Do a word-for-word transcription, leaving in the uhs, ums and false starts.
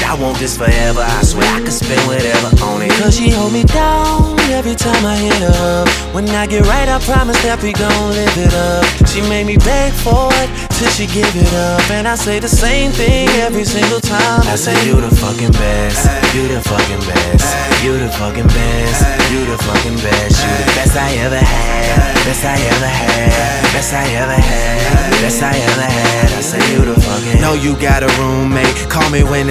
I want this forever. I swear I could spend whatever on it. Cause she hold me down every time I hit her up. When I get right, I promise that we gon' live it up. She made me beg for it till she give it up. And I say the same thing every single time. I say you the fucking best, you the fucking best, you the fucking best, you the fucking best, you the best I ever had, best I ever had, best I ever had, best I ever had. I say you the fucking. Know you got a roommate, call me when